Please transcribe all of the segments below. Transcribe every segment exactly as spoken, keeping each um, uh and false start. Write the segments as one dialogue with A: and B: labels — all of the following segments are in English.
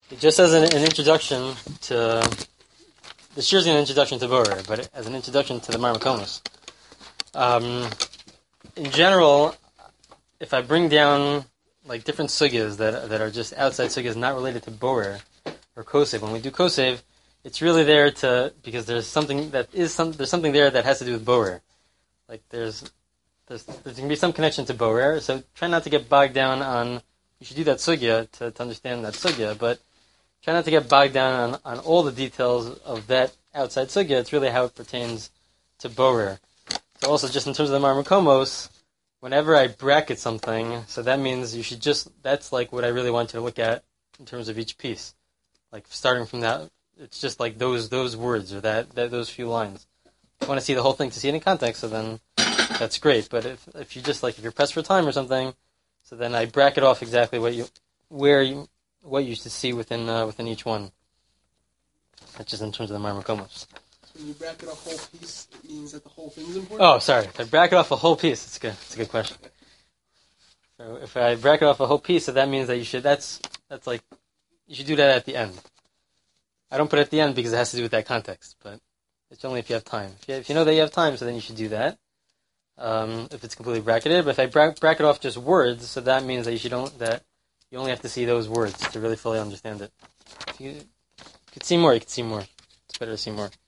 A: Just as an, an introduction to the shir is an introduction to Borer, but as an introduction to the Mar Makomos. Um, in general, if I bring down like different sugyas that that are just outside sugyas, not related to Borer or Kosev, when we do Kosev, it's really there to because there's something that is some there's something there that has to do with Borer. Like there's there's there's going to be some connection to Borer, so try not to get bogged down on. You should do that sugya to, to understand that sugya, but try not to get bogged down on, on all the details of that outside sugya. It's really how it pertains to Borer. So also, just in terms of the Mar Makomos, whenever I bracket something, so that means you should just, that's like what I really want you to look at in terms of each piece. Like starting from that, it's just like those those words or that, that those few lines. If you want to see the whole thing to see it in context, so then that's great. But if if you just like, if you're pressed for time or something, so then I bracket off exactly what you, where you, what you should see within uh, within each one. That's just in terms of the Mar Makomos.
B: So when you bracket a whole piece, it means that the whole thing is important?
A: Oh, sorry. If I bracket off a whole piece, that's good. That's a good question. So if I bracket off a whole piece, so that means that you should, that's, that's like, you should do that at the end. I don't put it at the end because it has to do with that context, but it's only if you have time. If you, if you know that you have time, so then you should do that. Um, if it's completely bracketed, but if I bra- bracket off just words, so that means that you should don't, that you only have to see those words to really fully understand it. If you, you could see more, you could see more. It's better to see more.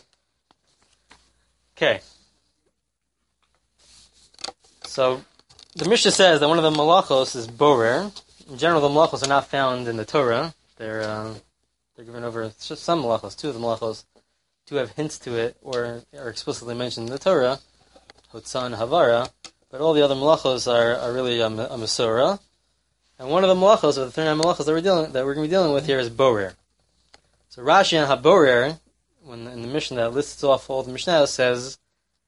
A: Okay. So, the Mishnah says that one of the malachos is borer. In general, the malachos are not found in the Torah. They're uh, they're given over, it's just some malachos, two of the malachos do have hints to it, or are explicitly mentioned in the Torah, Hotzah and Havara, but all the other malachos are, are really a, a Masorah. And one of the malachos, or the thirty-nine malachos that we're dealing that we're going to be dealing with here is borer. So Rashi and Haborer, when in the Mishnah that lists off all the Mishnah, says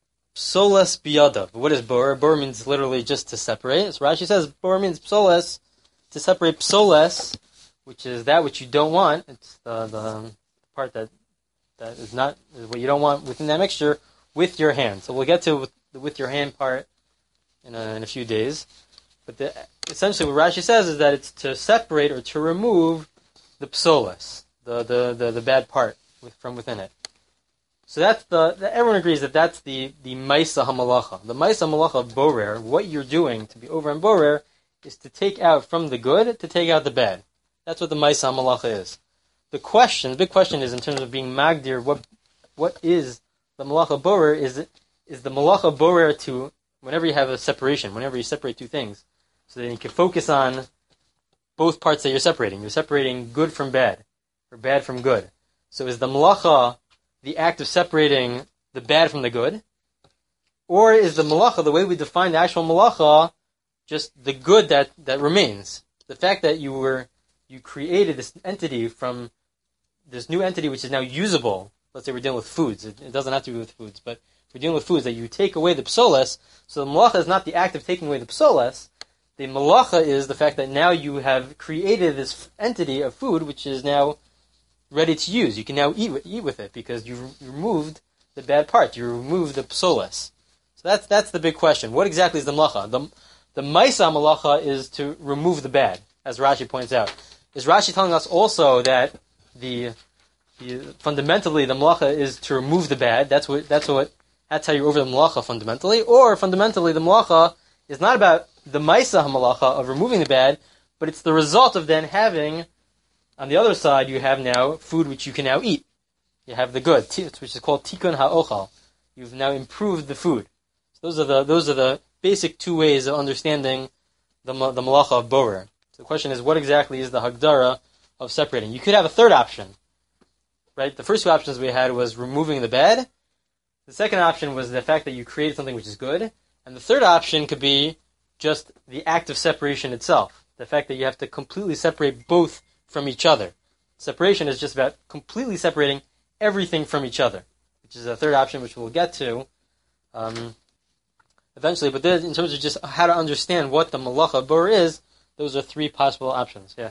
A: psoles biyadav. What is borer? Borer means literally just to separate. So Rashi says borer means psoles, to separate psoles, which is that which you don't want. It's the, the part that that is not is what you don't want within that mixture with your hand. So we'll get to with the with your hand part in a, in a few days. But the, essentially what Rashi says is that it's to separate or to remove the psoles, the the, the, the bad part with, from within it. So that's the, the everyone agrees that that's the the Maisa HaMalacha. The Maisa HaMalacha of Borer, what you're doing to be over in Borer, is to take out from the good to take out the bad. That's what the Maisa HaMalacha is. The question, the big question is in terms of being Magdir, what what is the Malacha Borer? Is it is the Malacha Borer to, whenever you have a separation, whenever you separate two things, so then you can focus on both parts that you're separating. You're separating good from bad, or bad from good. So is the Malacha the act of separating the bad from the good? Or is the Malacha, the way we define the actual Malacha, just the good that, that remains? The fact that you were, you created this entity from this new entity which is now usable. Let's say we're dealing with foods. It, it doesn't have to do with foods, but we're dealing with foods that you take away the psoles. So the malacha is not the act of taking away the psoles. The malacha is the fact that now you have created this entity of food which is now ready to use. You can now eat eat with it because you removed the bad part. You removed the psoles. So that's that's the big question. What exactly is the malacha? The the maisa malacha is to remove the bad, as Rashi points out. Is Rashi telling us also that the The, fundamentally, the malacha is to remove the bad. That's what. That's what. That's how you're over the malacha fundamentally. Or fundamentally, the malacha is not about the maisa malacha of removing the bad, but it's the result of then having, on the other side, you have now food which you can now eat. You have the good, which is called tikkun ha'ochal. You've now improved the food. So those are the those are the basic two ways of understanding the the malacha of borer. So the question is, what exactly is the hagdara of separating? You could have a third option. Right? The first two options we had was removing the bad. The second option was the fact that you created something which is good. And the third option could be just the act of separation itself. The fact that you have to completely separate both from each other. Separation is just about completely separating everything from each other, which is a third option which we'll get to um, eventually. But in terms of just how to understand what the malacha borer is, those are three possible options. Yeah.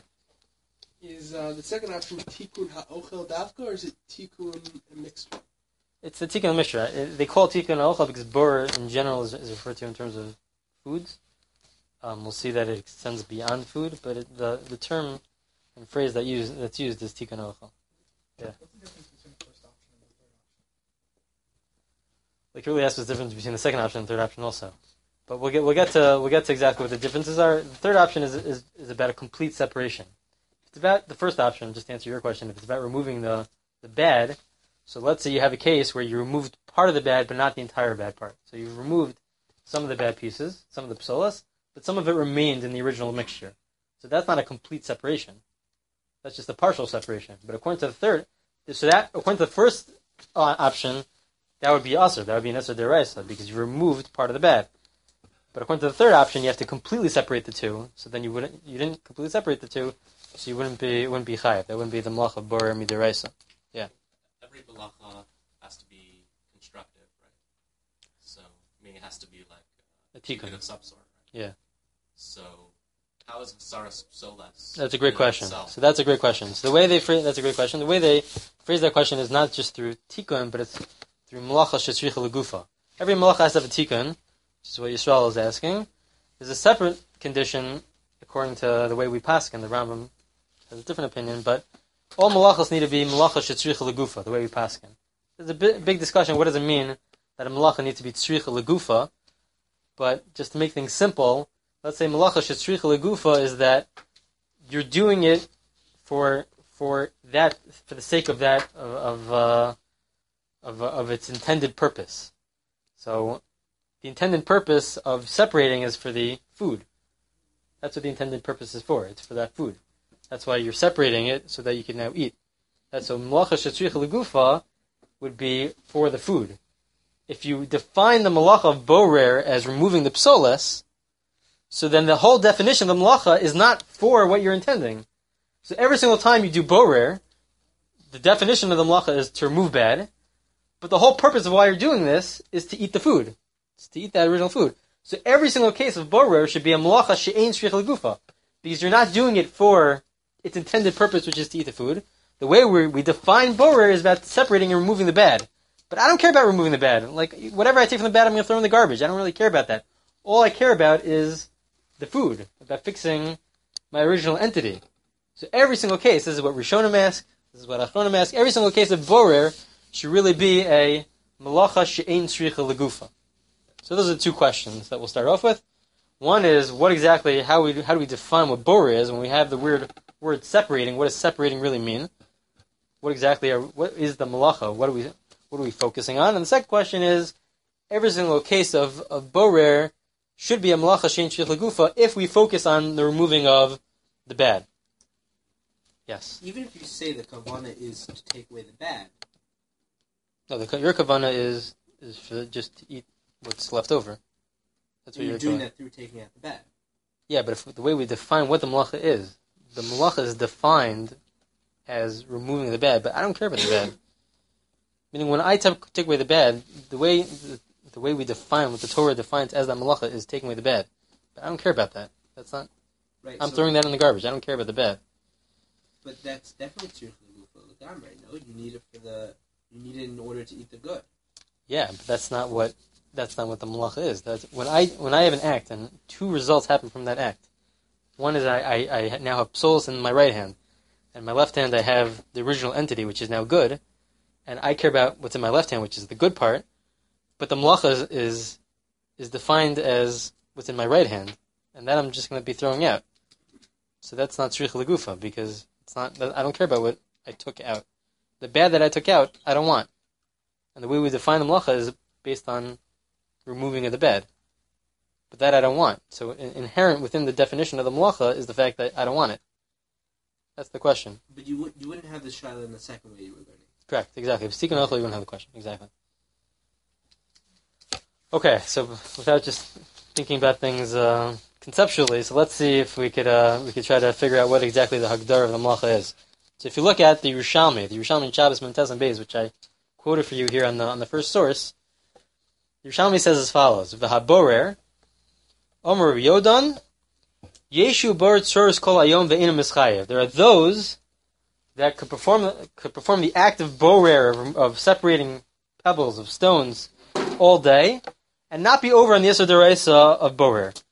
B: Is uh, the second option tikkun ha'ochel davka, or is it tikkun mixture?
A: It's the tikkun mixture. They call it tikkun ha'ochel because borer in general is, is referred to in terms of foods. Um, we'll see that it extends beyond food, but it, the the term And the phrase that use, that's used is Tikkun Ochel. Yeah.
C: What's the difference between the first option and the third option?
A: Like, really asked what's the difference between the second option and the third option also. But we'll get we'll get to we'll get to exactly what the differences are. The third option is is, is about a complete separation. If it's about the first option, just to answer your question, if it's about removing the, the bad, so let's say you have a case where you removed part of the bad but not the entire bad part. So you removed some of the bad pieces, some of the psolas, but some of it remained in the original mixture. So that's not a complete separation. That's just a partial separation. But according to the third, so that according to the first uh, option, that would be asur. That would be an asur deraisa because you removed part of the bad. But according to the third option, you have to completely separate the two. So then you wouldn't, you didn't completely separate the two, so you wouldn't be, it wouldn't be chayav. That wouldn't be the malacha of borer midiraisa. Yeah.
D: Every malacha has to be constructive, right? So, I mean, it has to be like
A: a tikkun
D: of some sort, right?
A: Yeah.
D: So, how is Hasaras so less?
A: That's a great question.
D: Itself?
A: So that's a great question. So the way they phrase, that's a great question. The way they phrase that question is not just through tikkun, but it's through malacha shetzricha legufa. Every malacha has to have a tikkun, which is what Yisrael is asking. There's a separate condition according to the way we paskin. The Rambam has a different opinion, but all malachas need to be malacha shetzricha legufa, the way we paskin. There's a big, big discussion. What does it mean that a malacha needs to be tzricha legufa? But just to make things simple, let's say malacha shetzricha legufa is that you're doing it for for that for the sake of that of of, uh, of, of its intended purpose. So the intended purpose of separating is for the food. That's what the intended purpose is for. It's for that food. That's why you're separating it so that you can now eat. That's so malacha shetzricha legufa would be for the food. If you define the malacha of borer as removing the psolas, so then the whole definition of the malacha is not for what you're intending. So every single time you do borer, the definition of the malacha is to remove bad, but the whole purpose of why you're doing this is to eat the food. It's to eat that original food. So every single case of borer should be a malacha she'ein shricha legufa, because you're not doing it for its intended purpose, which is to eat the food. The way we we define borer is about separating and removing the bad. But I don't care about removing the bad. Like, whatever I take from the bad, I'm going to throw in the garbage. I don't really care about that. All I care about is the food, about fixing my original entity. So every single case, this is what Rishonim ask, this is what Achronim ask, every single case of borer should really be a malacha she'ein tzricha legufa. So those are the two questions that we'll start off with. One is, what exactly, how we how do we define what borer is when we have the weird word separating? What does separating really mean? What exactly are, what is the malacha? What are we what are we focusing on? And the second question is, every single case of, of borer should be a malacha she'ein tzricha legufa if we focus on the removing of the bad. Yes.
E: Even if you say the kavanah is to take away the bad.
A: No, the, your kavanah is is for just to eat what's left over. That's what
E: you're
A: you're
E: doing
A: doing.
E: that through taking out the bad.
A: Yeah, but if, the way we define what the malacha is, the malacha is defined as removing the bad, but I don't care about the bad. Meaning, when I t- take away the bad, the way the, the way we define what the Torah defines as that malacha is taking away the bad. But I don't care about that. That's not.
E: Right.
A: I'm
E: so,
A: throwing that in the garbage. I don't care about the bad.
E: But that's definitely tzricha legufa l'gamrei. No, you need it for the. You need it in order to eat the good.
A: Yeah, but that's not what that's not what the malacha is. That's when I when I have an act and two results happen from that act. One is I, I, I now have psolos in my right hand, and my left hand I have the original entity, which is now good, and I care about what's in my left hand, which is the good part. But the malacha is is, is defined as what's in my right hand, and that I'm just going to be throwing out. So that's not tzricha legufa because it's not. I don't care about what I took out. The bad that I took out, I don't want. And the way we define the malacha is based on removing of the bad. But that I don't want. So in- inherent within the definition of the malacha is the fact that I don't want it. That's the question.
E: But you would you wouldn't have the shaila in the second way you were learning.
A: Correct, exactly. If it's tikkun ochel, you wouldn't have the question. Exactly. Okay, so without just thinking about things uh, conceptually, so let's see if we could uh, we could try to figure out what exactly the hagdar of the malacha is. So if you look at the Yerushalmi, the Yerushalmi in Shabbos Mentes and Beis, which I quoted for you here on the on the first source, the Yerushalmi says as follows: V'haborer, Omer Yodan, Yeshu Borer Tzoros Kol Hayom Ve'ina Mischayev. There are those that could perform could perform the act of borer of, of separating pebbles of stones all day, and not be over on the Yisur Deraisa of borer.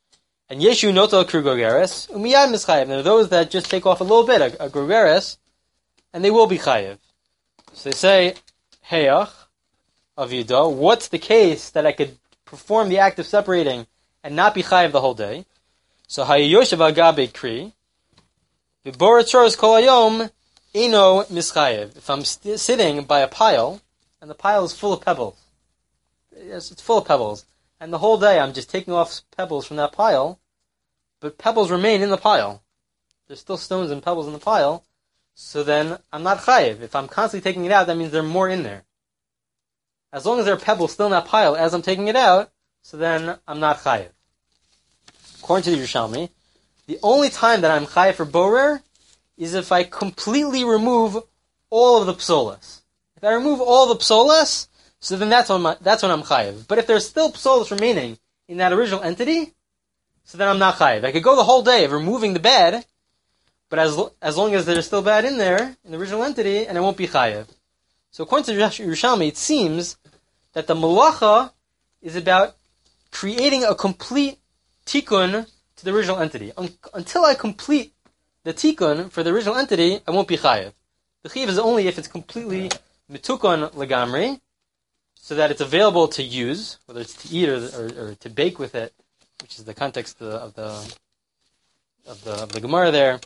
A: And Yeshu noto kru grogeres, umiyad mischayev. There are those that just take off a little bit, a, a grogeres, and they will be chayev. So they say, heyach, avido, what's the case that I could perform the act of separating and not be chayev the whole day? So hayoshev agabe kri, v'bor tzoros kol hayom, eno mischayev. If I'm st- sitting by a pile, and the pile is full of pebbles, yes, it's full of pebbles, and the whole day I'm just taking off pebbles from that pile, but pebbles remain in the pile. There's still stones and pebbles in the pile, so then I'm not chayev. If I'm constantly taking it out, that means there are more in there. As long as there are pebbles still in that pile as I'm taking it out, so then I'm not chayev. According to the Yerushalmi, the only time that I'm chayev for borer is if I completely remove all of the psolas. If I remove all the psolas, so then that's when, my, that's when I'm chayev. But if there's still psolas remaining in that original entity, so then I'm not chayev. I could go the whole day of removing the bad, but as as long as there's still bad in there, in the original entity, and I won't be chayev. So according to Yerushalmi, it seems that the malacha is about creating a complete tikkun to the original entity. Un- until I complete the tikkun for the original entity, I won't be chayev. The chayev is only if it's completely mitukun legamri, so that it's available to use, whether it's to eat or, or, or to bake with it, which is the context of the of the of the Gemara there.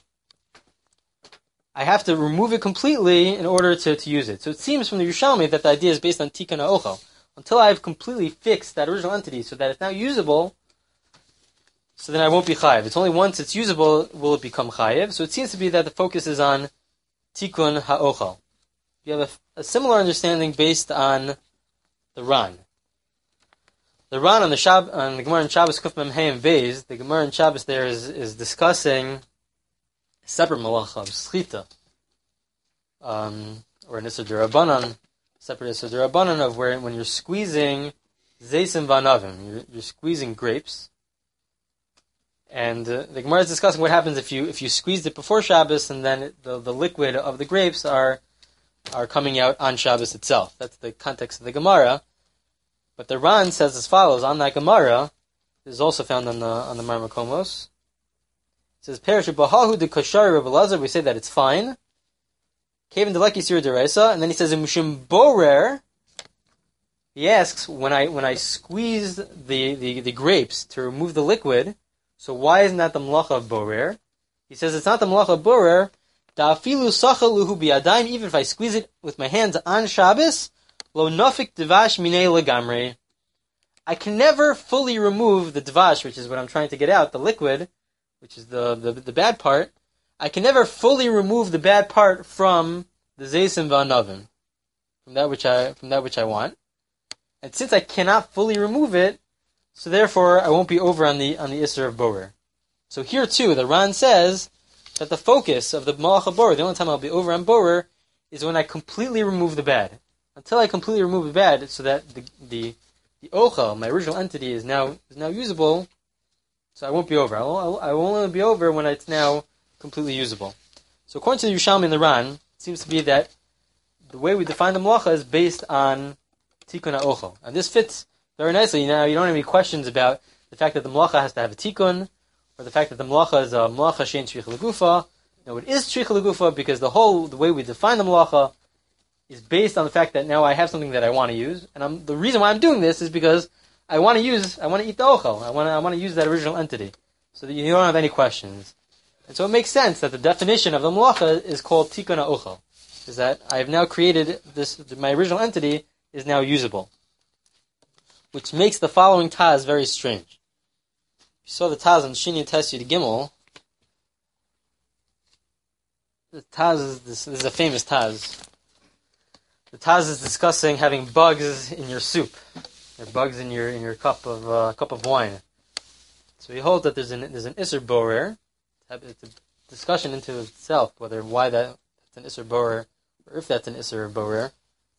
A: I have to remove it completely in order to, to use it. So it seems from the Yerushalmi that the idea is based on tikkun ha'ochel. Until I've completely fixed that original entity so that it's now usable, so then I won't be chayev. It's only once it's usable will it become chayev. So it seems to be that the focus is on tikkun ha'ochel. You have a, a similar understanding based on the Ran. The Ran on the Shab, on the Gemara in Shabbos Kuf Mem Hey and Beis, the Gemara in Shabbos there is, is discussing separate malacha of schita, um, or an Isser D'Rabbanan, separate Isser D'Rabbanan of where when you're squeezing zeisim v'anavim, you're, you're squeezing grapes, and uh, the Gemara is discussing what happens if you if you squeezed it before Shabbos and then it, the the liquid of the grapes are are coming out on Shabbos itself. That's the context of the Gemara. But the Ran says as follows on that Gemara. This is also found on the on the Mar Makomos. It says, Perish Bahahu de Kashari Rabbi Lazar, we say that it's fine. Kevin Deleki Sir Deresa, and then he says in Mushim Borer, he asks, when I when I squeezed the, the, the grapes to remove the liquid, so why isn't that the Melacha of Borer? He says it's not the Melacha of Borer, Da'afilu Sachaluhu Bi'adayim, even if I squeeze it with my hands on Shabbos, Lo Nafik Devash Minei Legamri. I can never fully remove the Devash, which is what I'm trying to get out, the liquid, which is the, the the bad part. I can never fully remove the bad part from the zeisim v'anavim, from that which I from that which I want. And since I cannot fully remove it, so therefore I won't be over on the on the Isser of Borer. So here too, the Ran says that the focus of the Malach of Borer, the only time I'll be over on Borer, is when I completely remove the bad. Until I completely remove the bad, so that the the the ochel, my original entity, is now is now usable. So I won't be over. I will, I will only be over when it's now completely usable. So according to the Yerushalmi and the Ran, it seems to be that the way we define the Melacha is based on Tikkun HaOchel. And this fits very nicely. Now, you don't have any questions about the fact that the Melacha has to have a Tikkun, or the fact that the Melacha is a Melacha Shein Tzrich L'Gufa. No, it is Tzrich L'Gufa because the whole, the way we define the Melacha is based on the fact that now I have something that I want to use. And I'm, the reason why I'm doing this is because I want to use, I want to eat the ochel. I want to, I want to use that original entity, so that you don't have any questions. And so it makes sense that the definition of the melacha is called tikkun ha'ochel, is that I have now created this, my original entity is now usable, which makes the following Taz very strange. You saw the Taz on Shini Tes Yud Gimel. The Taz is this, this is a famous Taz. The Taz is discussing having bugs in your soup. There are bugs in your in your cup of uh, cup of wine. So we hold that there's an there's an Isser Borer. It's a discussion into itself whether why that it's an Isser Borer or if that's an Isser Borer.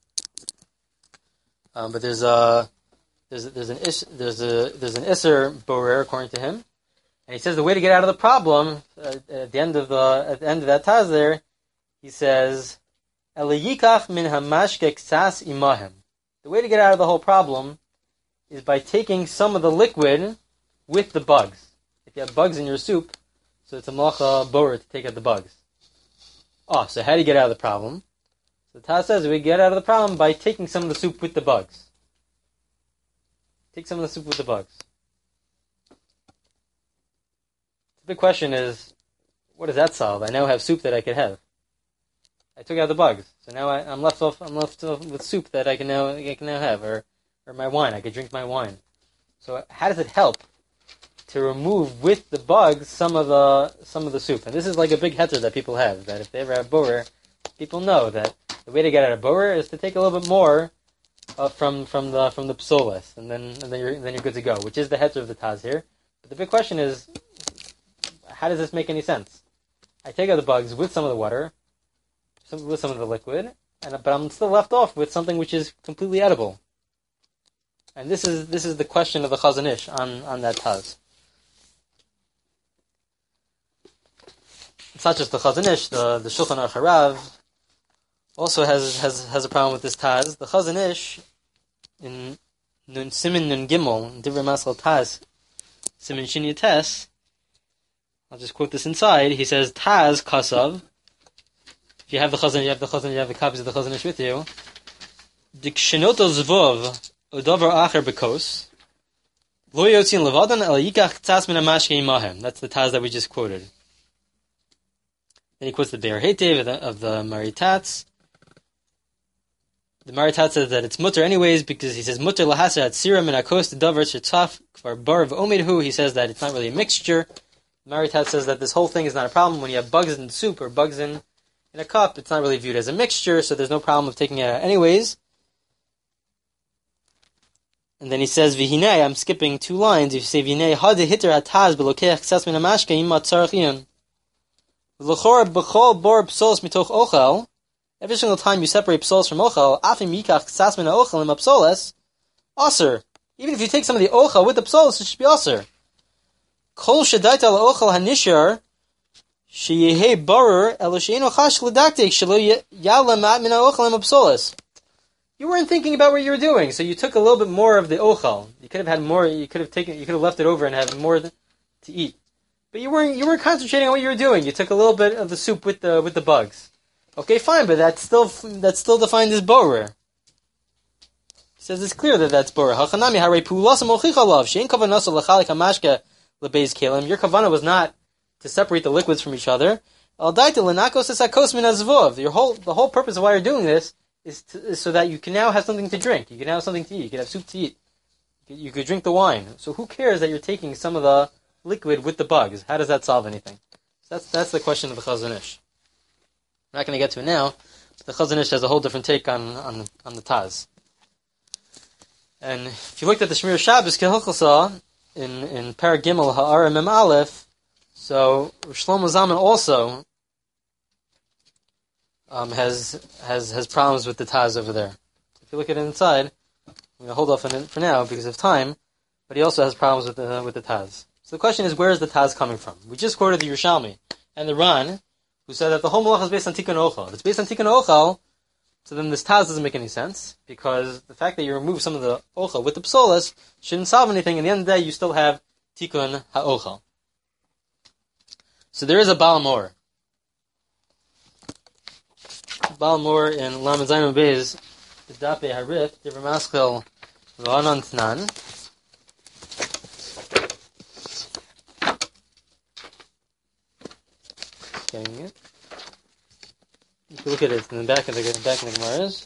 A: Um, but there's a there's there's an is, there's a there's an Isser Borer according to him, and he says the way to get out of the problem uh, at the end of the at the end of that Taz there, he says Eliyikach min hamashke ksas imahem. The way to get out of the whole problem is by taking some of the liquid with the bugs. if you have bugs in your soup, so it's a malacha borer to take out the bugs. Oh, so how do you get out of the problem? So the Taz says we get out of the problem by taking some of the soup with the bugs. Take some of the soup with the bugs. The big question is, what does that solve? I now have soup that I could have. I took out the bugs, so now I, I'm left off. I'm left off with soup that I can now I can now have, or or my wine. I could drink my wine. So how does it help to remove with the bugs some of the some of the soup? And this is like a big heter that people have. That if they ever have borer, people know that the way to get out of borer is to take a little bit more uh, from from the from the psolas, and then and then you're then you're good to go. Which is the heter of the Taz here. But the big question is, how does this make any sense? I take out the bugs with some of the water, some, with some of the liquid, and but I'm still left off with something which is completely edible. And this is this is the question of the Chazon Ish on, on that Taz. It's not just the Chazon Ish, the the Shulchan Aruch Harav also has has has a problem with this Taz. The Chazon Ish in Nun Simin Nun Gimel, Divrei Maskal Taz, Simin Shin Yates, I'll just quote this inside. He says, Taz Kasav. If you have the Chazon, you have the Chazon, you have the copies of the Chazon Ish with you. Dikshenoto Zvov, Odover Acher Bekos. Lo Yotzin Levadan El Yikach Tzas Min HaMashke Imahem. That's the Taz that we just quoted. Then he quotes the Be'er Heitev of the, of the Maritatz. The Maritatz says that it's mutter anyways, because he says, Mutter Lahasa at Sira Min HaKos Dover Shetaf Kvar Bar of Omidhu. He says that it's not really a mixture. Maritat says that this whole thing is not a problem. When you have bugs in soup or bugs in, in a cup, it's not really viewed as a mixture, so there's no problem of taking it out anyways. And then he says, V'hinei, I'm skipping two lines. If you say, V'hinei, hade hitter ataz belokeach ksas min hamashke imma tzarachiyun. V'lochor b'chol bor psolos mitoch ochel. Every single time you separate psolos from ochel, afim yikach ksas min ha'ochel imma psolos, aser. Even if you take some of the ochel with the psolos, it should be aser. Kol shedaita la'ochel hanishar, sheyehei barer, elo she'eno chash l'daktik, shelo yala ma'at min ha'ochel imma psolos. You weren't thinking about what you were doing, so you took a little bit more of the ochel. You could have had more. You could have taken. You could have left it over and had more th- to eat. But you weren't. You weren't concentrating on what you were doing. You took a little bit of the soup with the with the bugs. Okay, fine, but that's still that's still defined as borer. He says it's clear that that's borer. Hachanami harei pulasam ochichalav shein kavanasa lechalik hamashke lebeis kelim. Your kavana was not to separate the liquids from each other. Al daita lenakos esakos min azvov. Your whole the whole purpose of why you're doing this. Is, to, is so that you can now have something to drink. You can now have something to eat. You can have soup to eat. You could, you could drink the wine. So who cares that you're taking some of the liquid with the bugs? How does that solve anything? So that's that's the question of the Chazon Ish. I'm not going to get to it now. The Chazon Ish has a whole different take on on, on the Taz. And if you looked at the Shmir Shabbos Kehilchasa in in Parag Gimel Ha'ara Mem Aleph, so Shlomo Zalman also Um, has has has problems with the Taz over there. If you look at it inside, I'm going to hold off on it for now because of time, but he also has problems with the with the Taz. So the question is, where is the Taz coming from? We just quoted the Yerushalmi and the Ran, who said that the whole Malach is based on Tikkun Ochel. If it's based on Tikkun Ochel, so then this Taz doesn't make any sense, because the fact that you remove some of the Ochel with the Psolas shouldn't solve anything. At the end of the day, you still have Tikkun HaOchel. So there is a Balamor. Balmor in Lamed Zayin Beis, the Dape Harif, Divrei Maskal V'anan Tnan. Getting it. You can look at it in the back of the back of the Gemaras.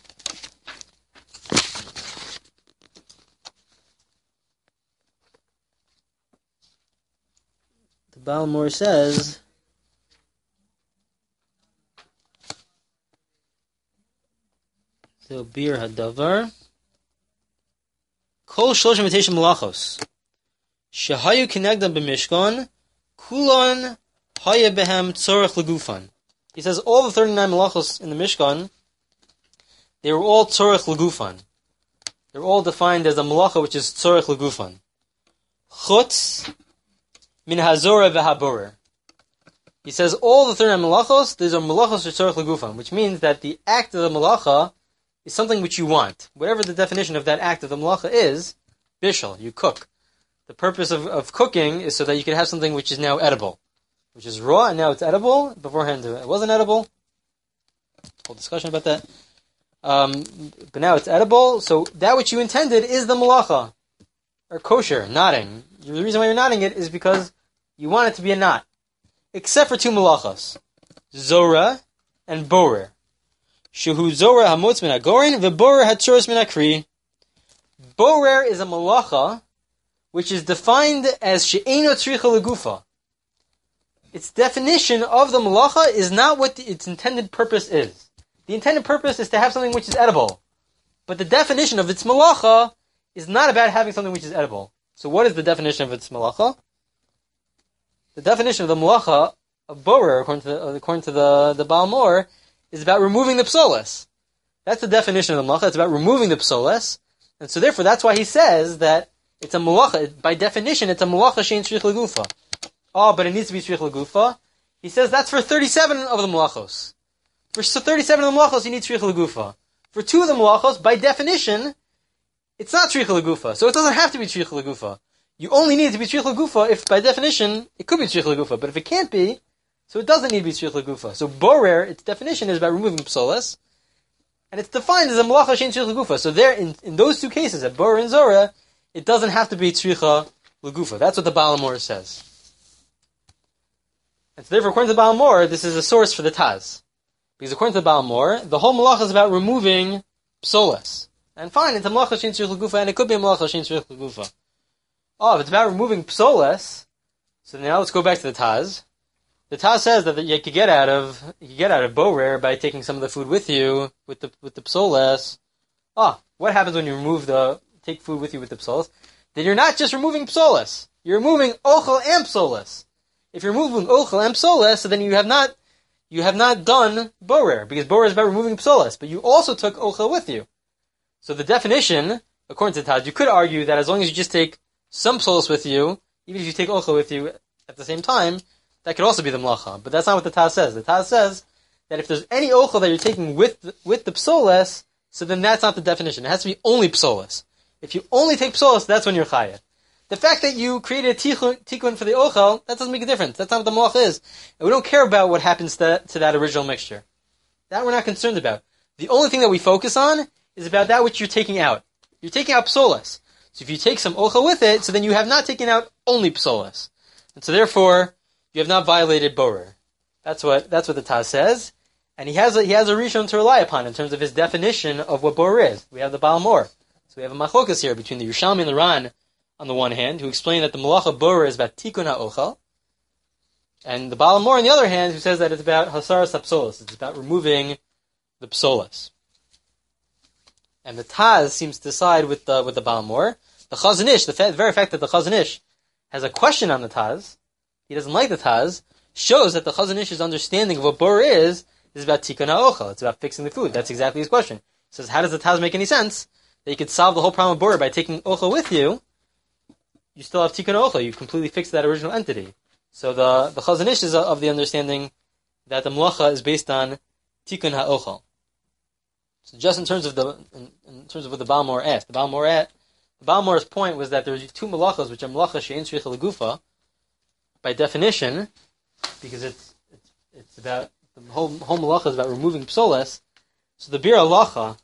A: The Balmor says. So bir hadavar kol shlosh imitation malachos shehayu kinegdam b'mishkan kulon haya behem tzorach legufan. He says all the thirty-nine malachos in the Mishkan, they were all tzorach legufan. They're all defined as a malacha which is tzorach legufan. Chutz min hazora v'haborer. He says all the thirty-nine malachos, these are malachos tzorach legufan, which means that the act of the malacha is something which you want. Whatever the definition of that act of the malacha is, bishul, you cook. the purpose of, of cooking is so that you can have something which is now edible, which is raw and now it's edible. Beforehand it wasn't edible. Whole discussion about that. Um, but now it's edible, so that which you intended is the malacha, or kosher, knotting. The reason why you're knotting it is because you want it to be a knot, except for two malachas, zora and borer. Shehu zora hamotz min hagorin, v'borer hatzuros min hakri. Borer is a malacha which is defined as she'eno tzricha legufa. Its definition of the malacha is not what the, its intended purpose is. The intended purpose is to have something which is edible. But the definition of its malacha is not about having something which is edible. So what is the definition of its malacha? The definition of the malacha of borer, according to the, according to the, the Baal Mor, is about removing the psolas. That's the definition of the malacha. It's about removing the psolas. And so therefore, that's why he says that it's a malacha. By definition, it's a malacha shein tzrich legufa. Oh, but it needs to be tzrich legufa. He says that's for thirty-seven of the malachos. For thirty-seven of the malachos, you need tzrich legufa. For two of the malachos, by definition, it's not tzrich legufa. So it doesn't have to be tzrich legufa. You only need it to be tzrich legufa if, by definition, it could be tzrich legufa. But if it can't be, so it doesn't need to be tzrich legufa. So borer, its definition is about removing psolas. And it's defined as a malacha shein tzrich legufa. So there, in, in those two cases, at borer and zora, it doesn't have to be tzricha legufa. That's what the Baal Mor says. And so therefore, according to the Baal Mor, this is a source for the Taz. Because according to the Baal Mor, the whole malacha is about removing psolas. And fine, it's a malacha shein tzrich legufa, and it could be a malacha shein tzrich legufa. Oh, if it's about removing psolas, so now let's go back to the Taz. The Taz says that you could get out of you could get out of borer by taking some of the food with you with the with the psolas. Ah, what happens when you remove the take food with you with the psolas? Then you're not just removing psolas. You're removing ochel and psolas. If you're removing ochel and psolas, so then you have not you have not done borer, because borer is about removing psolas, but you also took ochel with you. So the definition, according to the Taz, you could argue that as long as you just take some psolas with you, even if you take ochel with you at the same time, that could also be the malacha. But that's not what the Taz says. The Taz says that if there's any ochel that you're taking with the, with the psolas, so then that's not the definition. It has to be only psolas. If you only take psolas, that's when you're chayav. The fact that you created a tikkun, tikkun for the ochel, that doesn't make a difference. That's not what the malacha is. And we don't care about what happens to, to that original mixture. That we're not concerned about. The only thing that we focus on is about that which you're taking out. You're taking out psolas. So if you take some ochel with it, so then you have not taken out only psolas. And so therefore, you have not violated borer. That's what that's what the Taz says, and he has a, he has a rishon to rely upon in terms of his definition of what borer is. We have the Baal Mor, so we have a machlokas here between the Yerushalmi and the Ran on the one hand, who explain that the malacha borer is about tikkun ha'ochel, and the Baal Mor on the other hand, who says that it's about hasaras hapsolas. It's about removing the psolas. And the Taz seems to side with the with the Baal Mor. The Chazon Ish, the fa- very fact that the Chazon Ish has a question on the Taz, he doesn't like the Taz, shows that the Chazon Ish's understanding of what borer is, is about tikkun ha'ochel. It's about fixing the food. That's exactly his question. He says, how does the Taz make any sense? That you could solve the whole problem of borer by taking ochel with you, you still have tikkun ha'ochel. You've completely fixed that original entity. So the, the Chazon Ish is of the understanding that the malacha is based on tikkun ha'ochel. So just in terms of the, in, in terms of what the Baal Mor asked, the Baal Mor at, the Baal Mor's point was that there's two malachas, which are malacha she'en tzricha legufa, by definition, because it's it's it's about the whole whole malacha is about removing psolas. So the Bir Halacha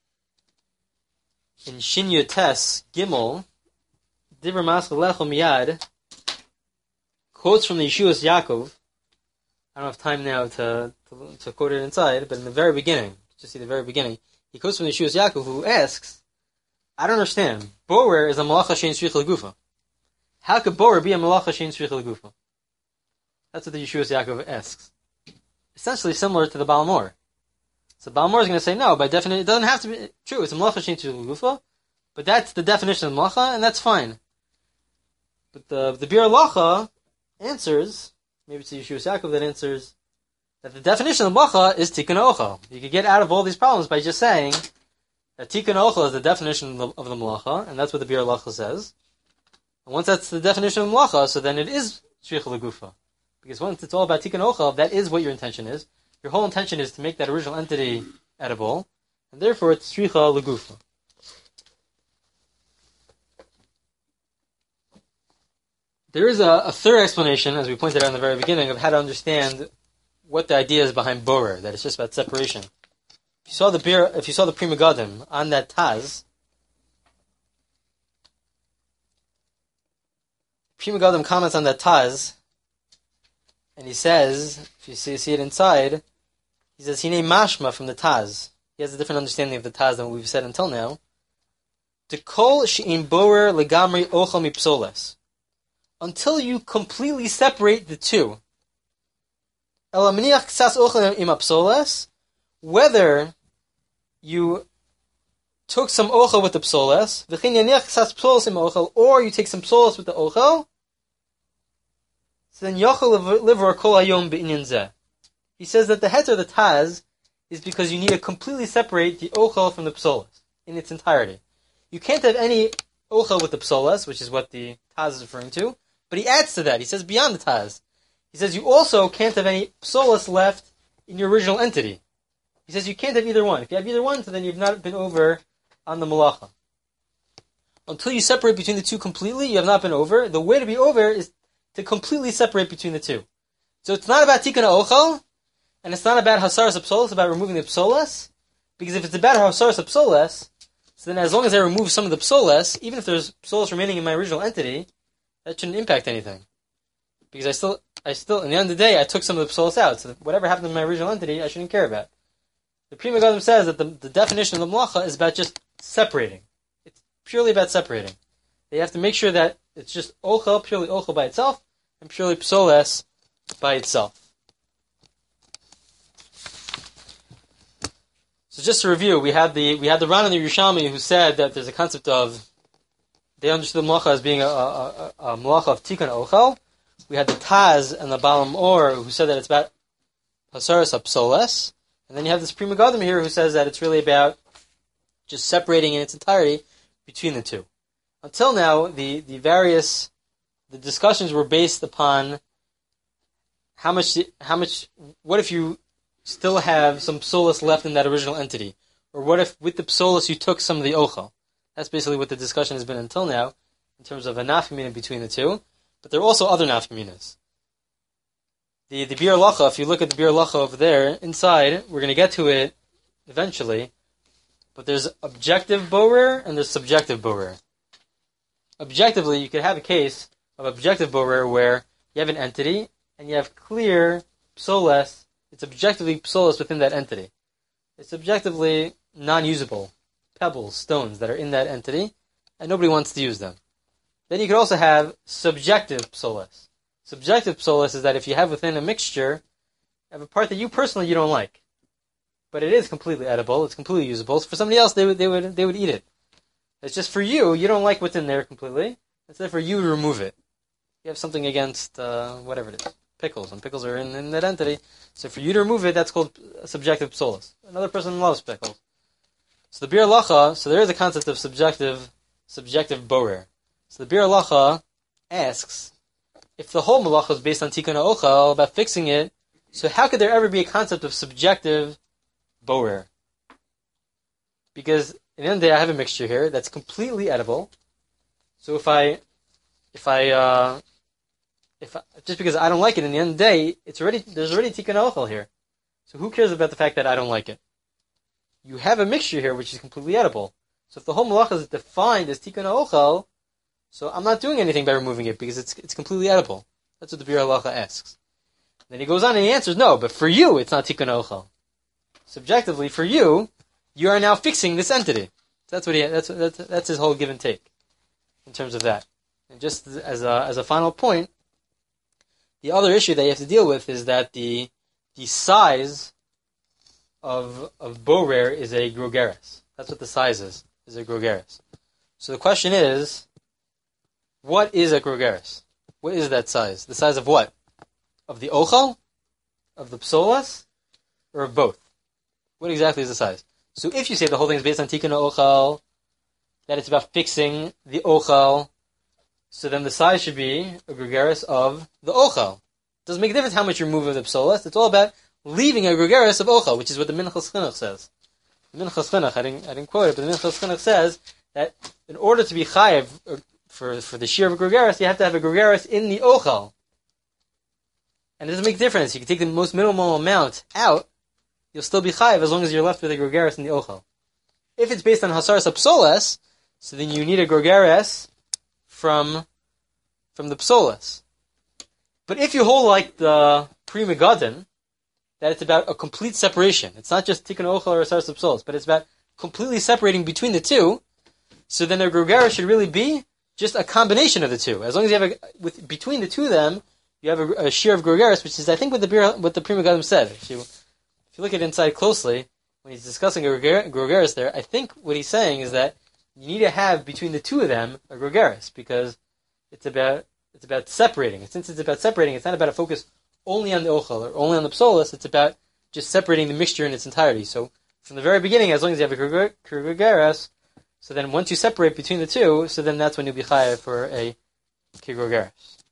A: in Shin Yotes Gimel Divrei Maskal Lecho Miyad quotes from the Yeshuas Yaakov. I don't have time now to, to to quote it inside, but in the very beginning, just see the very beginning, he quotes from the Yeshuas Yaakov, who asks, "I don't understand. Borer is a malacha she'en tzricha legufa. How could borer be a malacha she'en tzricha legufa?" That's what the Yeshuas Yaakov asks. Essentially similar to the Baal Mor. So Baal Mor is going to say, no, by definition, it doesn't have to be true. It's a malacha she'en tzricha legufa, but that's the definition of malacha, and that's fine. But the the Bir Halacha answers, maybe it's the Yeshuas Yaakov that answers, that the definition of malacha is tikkun ha'ochel. You could get out of all these problems by just saying that tikkun ha'ochel is the definition of the, of the malacha, and that's what the Bir Halacha says. And once that's the definition of malacha, so then it is tzricha legufa. Because once it's all about tikkun ha'ochel, that is what your intention is. Your whole intention is to make that original entity edible, and therefore it's tzricha legufa. There is a, a third explanation, as we pointed out in the very beginning, of how to understand what the idea is behind borer, that it's just about separation. If you saw the beer, if you saw the Pri Megadim on that Taz, Pri Megadim comments on that Taz, and he says, if you see, see it inside, he says, Hine mashma from the Taz. He has a different understanding of the Taz than what we've said until now. To kol she'im borer legamri ochel mipsoles. Until you completely separate the two. Elamniach ksas ochel im apsoles. Whether you took some ochel with the psoles, v'chin yaniach ksas psoles im ochel, or you take some psoles with the ochel, so then yochel liver kol hayom be'inyan zeh. He says that the heter of the Taz is because you need to completely separate the ochel from the psoles in its entirety. You can't have any ochel with the psoles, which is what the Taz is referring to, but he adds to that. He says beyond the Taz. He says you also can't have any psoles left in your original entity. He says you can't have either one. If you have either one, so then you've not been over on the malacha. Until you separate between the two completely, you have not been over. The way to be over is to completely separate between the two. So it's not about tikkun ochel, and it's not about hasaras psoles, it's about removing the psoles. Because if it's about hasaras psoles, so then as long as I remove some of the psoles, even if there's psoles remaining in my original entity, that shouldn't impact anything. Because I still, I still, in the end of the day, I took some of the psoles out, so whatever happened in my original entity, I shouldn't care about. The Pri Megadim says that the, the definition of the malacha is about just separating. It's purely about separating. They have to make sure that it's just ochel, purely ochel by itself, and purely psoles by itself. So just to review, we had the we had the Ran and the Yerushalmi who said that there's a concept of, they understood the malacha as being a, a, a, a malacha of tikkun ochel. We had the Taz and the Balam Or who said that it's about hasaras psoles. And then you have this Pri Megadim here who says that it's really about just separating in its entirety between the two. Until now, the, the various the discussions were based upon how much how much what if you still have some psolos left in that original entity, or what if with the psolos you took some of the ochel? That's basically what the discussion has been until now in terms of a nafkamina between the two. But there are also other nafkaminas. The the Bir Lacha, if you look at the Bir Lacha over there, inside, we're going to get to it eventually, but there's objective borer and there's subjective borer. Objectively, you could have a case of objective borer where you have an entity and you have clear psoles. It's objectively psoles within that entity. It's objectively non-usable pebbles, stones that are in that entity, and nobody wants to use them. Then you could also have subjective psoles. Subjective psoles is that if you have within a mixture, you have a part that you personally you don't like, but it is completely edible, it's completely usable. So for somebody else, they would they would they would eat it. It's just for you, you don't like what's in there completely. It's there for you to remove it. You have something against uh, whatever it is, pickles, and pickles are in, in that entity. So for you to remove it, that's called subjective psoles. Another person loves pickles. So the Bir Lacha, so there is a concept of subjective subjective borer. So the Bir Lacha asks, if the whole malacha is based on tikkun ochel, about fixing it, so how could there ever be a concept of subjective borer? Because in the end of the day, I have a mixture here that's completely edible. So if I, if I, uh, if I, just because I don't like it, in the end of the day, it's already there's already tikkun ochel here. So who cares about the fact that I don't like it? You have a mixture here which is completely edible. So if the whole malacha is defined as tikkun ochel, so I'm not doing anything by removing it because it's it's completely edible. That's what the Bir Halacha asks. Then he goes on and he answers, no, but for you it's not tikkun ochel. Subjectively, for you, you are now fixing this entity. That's what he. That's that's that's his whole give and take in terms of that. And just as a as a final point, the other issue that you have to deal with is that the the size of of borer is a grogeres. That's what the size is. Is a grogeres. So the question is, what is a grogeres? What is that size? The size of what? Of the ochel? Of the psolas? Or of both? What exactly is the size? So if you say the whole thing is based on tikkun ochel, that it's about fixing the ochel, so then the size should be a grogeres of the ochel. It doesn't make a difference how much you remove of the psolas. It's all about leaving a grogeres of ochel, which is what the Minchas Chinuch says. The Minchas Chinuch, I didn't, I didn't quote it, but the Minchas Chinuch says that in order to be chayev for for the shear of a gregaris, you have to have a gregaris in the ochel. And it doesn't make a difference. You can take the most minimal amount out, you'll still be chayiv as long as you're left with a gregaris in the ochel. If it's based on hasaras psolas, so then you need a gregaris from from the psolas. But if you hold like the Pri Megadim, that it's about a complete separation. It's not just tikkun ochel or hasaras psolas, but it's about completely separating between the two. So then a gregaris should really be just a combination of the two. As long as you have a, with between the two of them, you have a, a shear of gregaris, which is I think what the what the Pri Megadim said. If you if you look at it inside closely, when he's discussing a gregaris there, I think what he's saying is that you need to have between the two of them a gregaris because it's about it's about separating. And since it's about separating, it's not about a focus only on the ochel or only on the psolas. It's about just separating the mixture in its entirety. So from the very beginning, as long as you have a gregaris, so then once you separate between the two, so then that's when you'll be chayav for a gregaris.